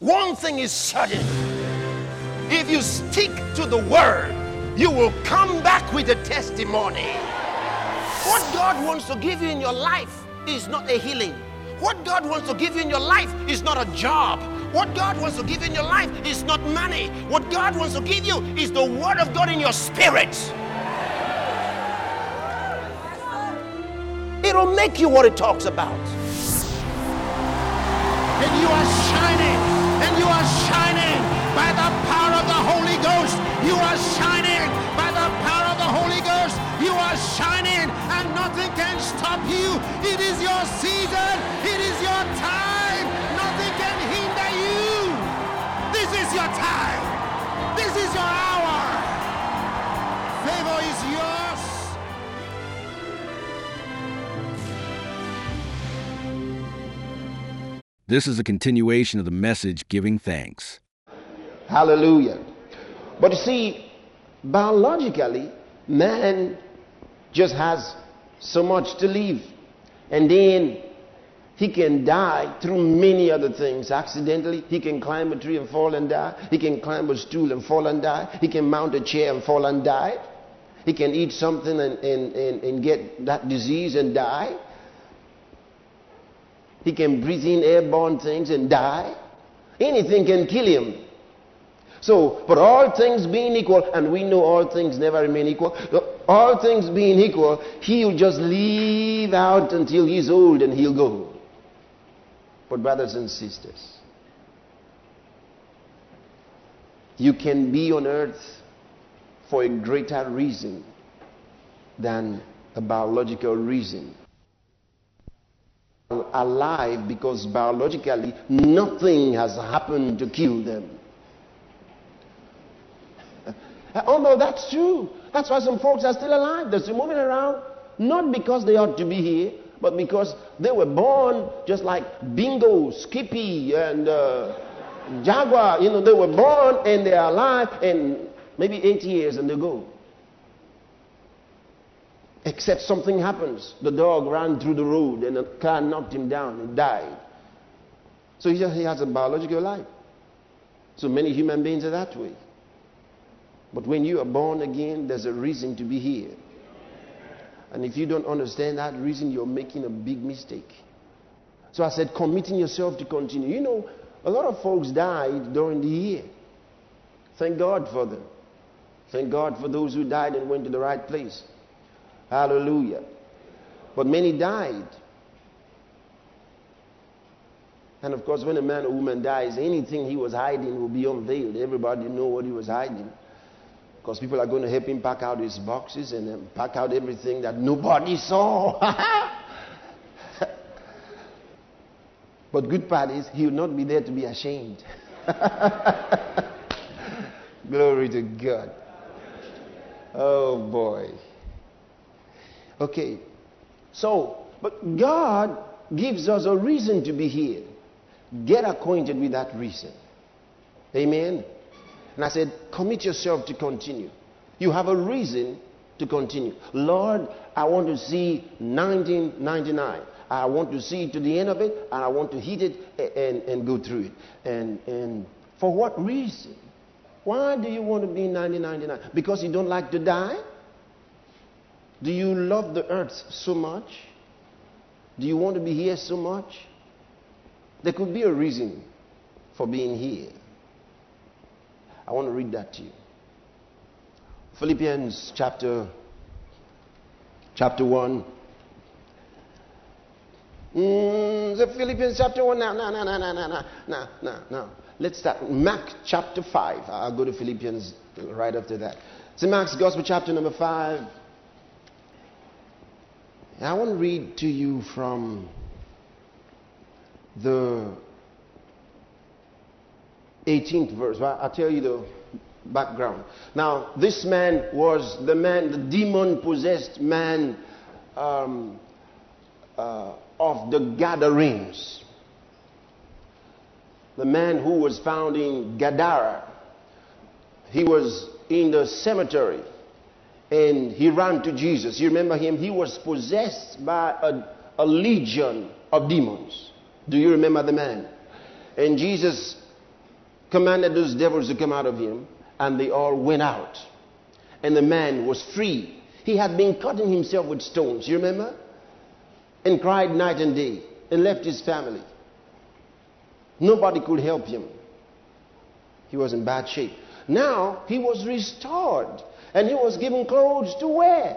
One thing is certain. If you stick to the word, you will come back with a testimony. What God wants to give you in your life is not a healing. What God wants to give you in your life is not a job. What God wants to give you in your life is not money. What God wants to give you is the word of God in your spirit. It'll make you what it talks about. And you are shining. And you are shining by the power of the Holy Ghost. You are shining by the power of the Holy Ghost. You are shining and nothing can stop you. It is your season. It is your time. Nothing can hinder you. This is your time. This is your hour. Favor is yours. This is a continuation of the message, Giving Thanks. Hallelujah. But you see, biologically, man just has so much to live. And then he can die through many other things. Accidentally, he can climb a tree and fall and die. He can climb a stool and fall and die. He can mount a chair and fall and die. He can eat something and get that disease and die. He can breathe in airborne things and die. Anything can kill him. So, but all things being equal, and we know all things never remain equal, all things being equal, he'll just leave out until he's old and he'll go. But brothers and sisters, you can be on earth for a greater reason than a biological reason. Alive because biologically nothing has happened to kill them. Oh no, that's true. That's why some folks are still alive. They're still moving around, not because they ought to be here, but because they were born just like Bingo, Skippy, and Jaguar. You know, they were born and they're alive, and maybe 8 years and they go. Except something happens. The dog ran through the road and a car knocked him down and died. So he has a biological life. So many human beings are that way. But when you are born again, there's a reason to be here. And if you don't understand that reason, you're making a big mistake. So I said, committing yourself to continue. You know, a lot of folks died during the year. Thank God for them. Thank God for those who died and went to the right place. Hallelujah. But many died. And of course, when a man or woman dies, anything he was hiding will be unveiled. Everybody know what he was hiding. Because people are going to help him pack out his boxes and then pack out everything that nobody saw. But good part is, he will not be there to be ashamed. Glory to God. Oh boy. Okay, so, but God gives us a reason to be here. Get acquainted with that reason. Amen. And I said, commit yourself to continue. You have a reason to continue. Lord, I want to see 1999. I want to see to the end of it, and I want to hit it and go through it. And for what reason? Why do you want to be in 1999? Because you don't like to die? Do you love the earth so much? Do you want to be here so much? There could be a reason for being here. I want to read that to you. Philippians chapter 1. The Philippians chapter 1. No. Let's start. Mark chapter 5. I'll go to Philippians right after that. It's Mark's Gospel chapter number 5. I want to read to you from the 18th verse. I'll tell you the background. Now, this man was the demon-possessed man of the Gadarenes. The man who was found in Gadara. He was in the cemetery. And he ran to Jesus. You remember him? He was possessed by a legion of demons. Do you remember the man? And Jesus commanded those devils to come out of him, and they all went out. And the man was free. He had been cutting himself with stones, you remember? And cried night and day, and left his family. Nobody could help him. He was in bad shape. Now he was restored, and he was given clothes to wear.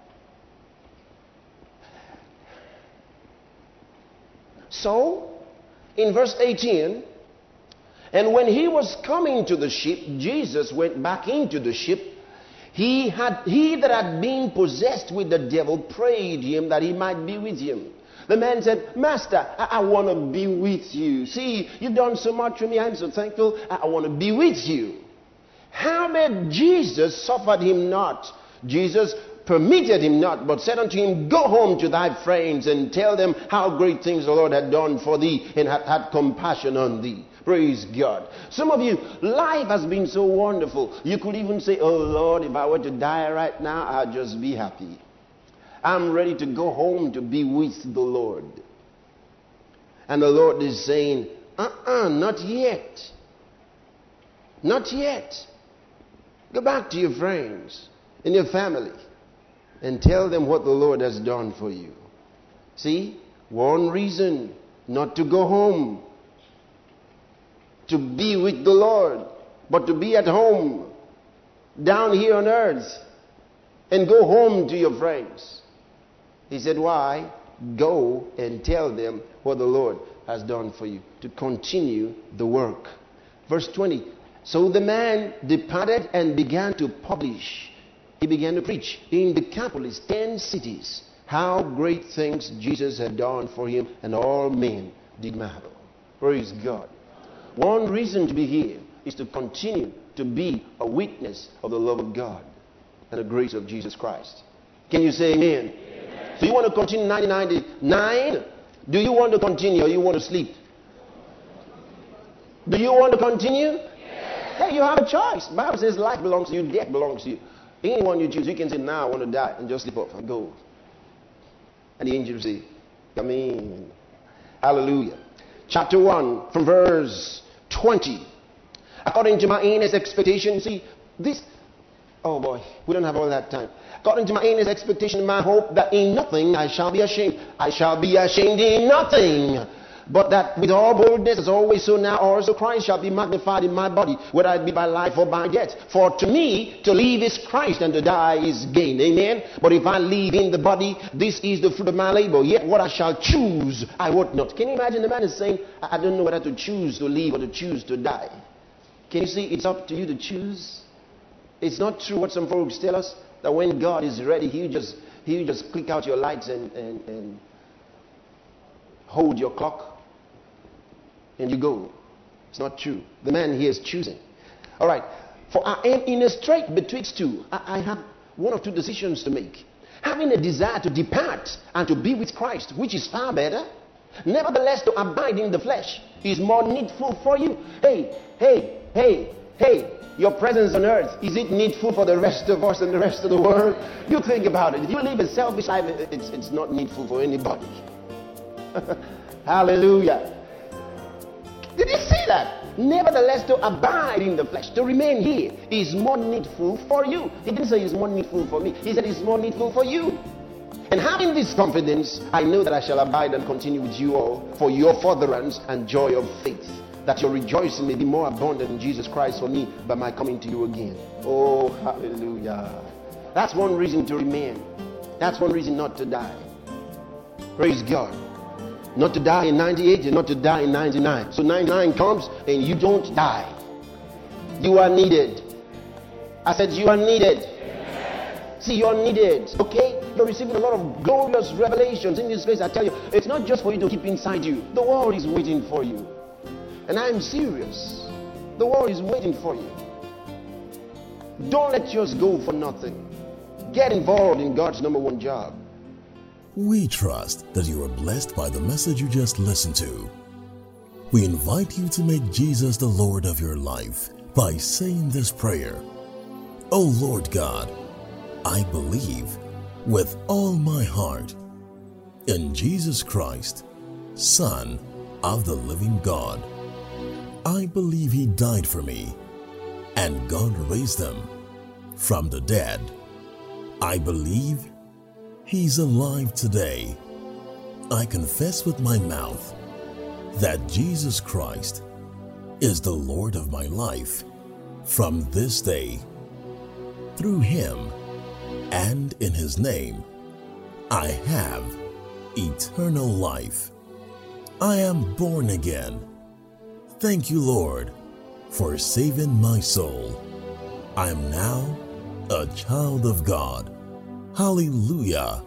So, in verse 18, and when he was coming to the ship, Jesus went back into the ship. He that had been possessed with the devil prayed him that he might be with him. The man said, Master, I want to be with you. See, you've done so much for me. I'm so thankful. I want to be with you. Howbeit Jesus suffered him not. Jesus permitted him not, but said unto him, Go home to thy friends and tell them how great things the Lord had done for thee and had compassion on thee. Praise God. Some of you, life has been so wonderful. You could even say, Oh Lord, if I were to die right now, I'd just be happy. I'm ready to go home to be with the Lord. And the Lord is saying, not yet. Not yet. Go back to your friends and your family and tell them what the Lord has done for you. See, one reason not to go home, to be with the Lord, but to be at home, down here on earth, and go home to your friends. He said, why? Go and tell them what the Lord has done for you, to continue the work. Verse 20, so the man departed and began to publish. He began to preach in Decapolis, 10 cities, how great things Jesus had done for him, and all men did marvel. Praise God. One reason to be here is to continue to be a witness of the love of God and the grace of Jesus Christ. Can you say amen? Amen. Do you want to continue 1999? Do you want to continue or you want to sleep? Do you want to continue? Yes. Hey, you have a choice. The Bible says life belongs to you, death belongs to you. Anyone you choose, you can say, now I want to die, and just sleep off and go. And the angel will say, come in. Hallelujah. Chapter 1 from verse 20. According to my earnest expectation, see, this, oh boy, we don't have all that time. According to my earnest expectation, my hope, that in nothing I shall be ashamed. I shall be ashamed in nothing. But that with all boldness, as always so now, also Christ shall be magnified in my body, whether it be by life or by death. For to me, to live is Christ, and to die is gain. Amen. But if I live in the body, this is the fruit of my labor. Yet what I shall choose, I wot not. Can you imagine the man is saying, I don't know whether to choose to live or to choose to die. Can you see, it's up to you to choose. It's not true what some folks tell us, that when God is ready, He'll just click out your lights and hold your clock. And you go. It's not true. The man here is choosing. All right. For I am in a strait betwixt two. I have one or two decisions to make. Having a desire to depart and to be with Christ, which is far better. Nevertheless, to abide in the flesh is more needful for you. Hey. Your presence on earth, is it needful for the rest of us and the rest of the world? You think about it. If you live a selfish life, it's not needful for anybody. Hallelujah. Did you see that? Nevertheless, to abide in the flesh, to remain here, is more needful for you. He didn't say it's more needful for me. He said it's more needful for you. And having this confidence, I know that I shall abide and continue with you all for your furtherance and joy of faith, that your rejoicing may be more abundant in Jesus Christ for me by my coming to you again. Oh, hallelujah. That's one reason to remain. That's one reason not to die. Praise God. Not to die in 98 and not to die in 99. So 99 comes and you don't die. You are needed. I said you are needed. Amen. See, you're needed. Okay? You're receiving a lot of glorious revelations in this place. I tell you, it's not just for you to keep inside you. The world is waiting for you. And I'm serious. The world is waiting for you. Don't let yours go for nothing. Get involved in God's number one job. We trust that you are blessed by the message you just listened to. We invite you to make Jesus the Lord of your life by saying this prayer. Oh Lord God, I believe with all my heart in Jesus Christ, Son of the living God. I believe He died for me, and God raised Him from the dead. I believe He's alive today. I confess with my mouth that Jesus Christ is the Lord of my life from this day. Through Him and in His name, I have eternal life. I am born again. Thank you, Lord, for saving my soul. I am now a child of God. Hallelujah.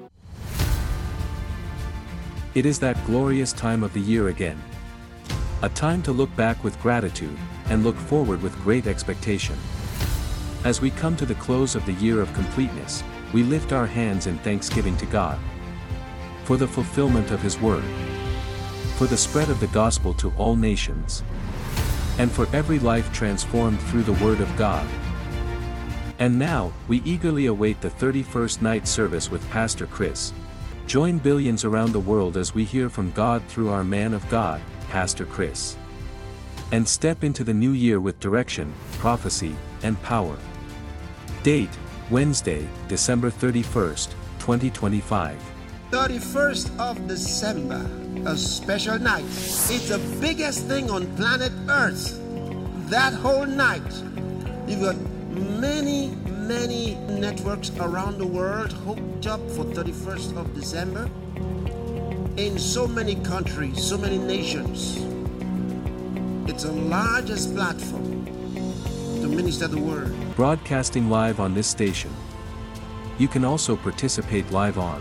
It is that glorious time of the year again. A time to look back with gratitude and look forward with great expectation. As we come to the close of the year of completeness, we lift our hands in thanksgiving to God for the fulfillment of His word, for the spread of the gospel to all nations, and for every life transformed through the word of God. And now, we eagerly await the 31st night service with Pastor Chris. Join billions around the world as we hear from God through our man of God, Pastor Chris. And step into the new year with direction, prophecy, and power. Date, Wednesday, December 31st, 2025. 31st of December, a special night. It's the biggest thing on planet Earth. That whole night, you've got many networks around the world hooked up for 31st of December in so many countries, so many nations. It's the largest platform to minister the word. Broadcasting live on this station. You can also participate live on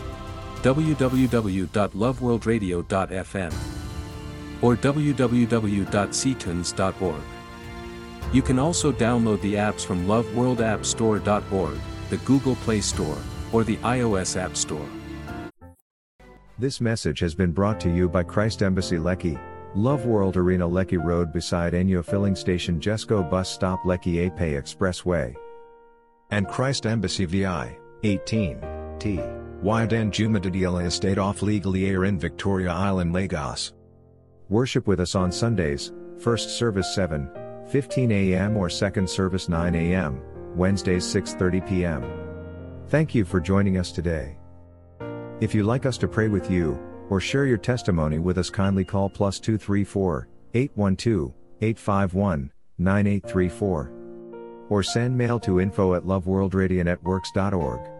www.loveworldradio.fm or www.ctunes.org. You can also download the apps from loveworldappstore.org, the Google Play Store, or the iOS App Store. This message has been brought to you by Christ Embassy Lekki, Love World Arena Lekki Road beside Enyo Filling Station Jesco Bus Stop Lekki Ape Expressway. And Christ Embassy VI, 18, T. Wyden Jumadadila Estate off Legally Air in Victoria Island, Lagos. Worship with us on Sundays, first service 7:15 a.m. or second service 9 a.m., Wednesdays 6:30 p.m. Thank you for joining us today. If you'd like us to pray with you, or share your testimony with us, kindly call +234 812 851 9834. Or send mail to info@loveworldradionetworks.org.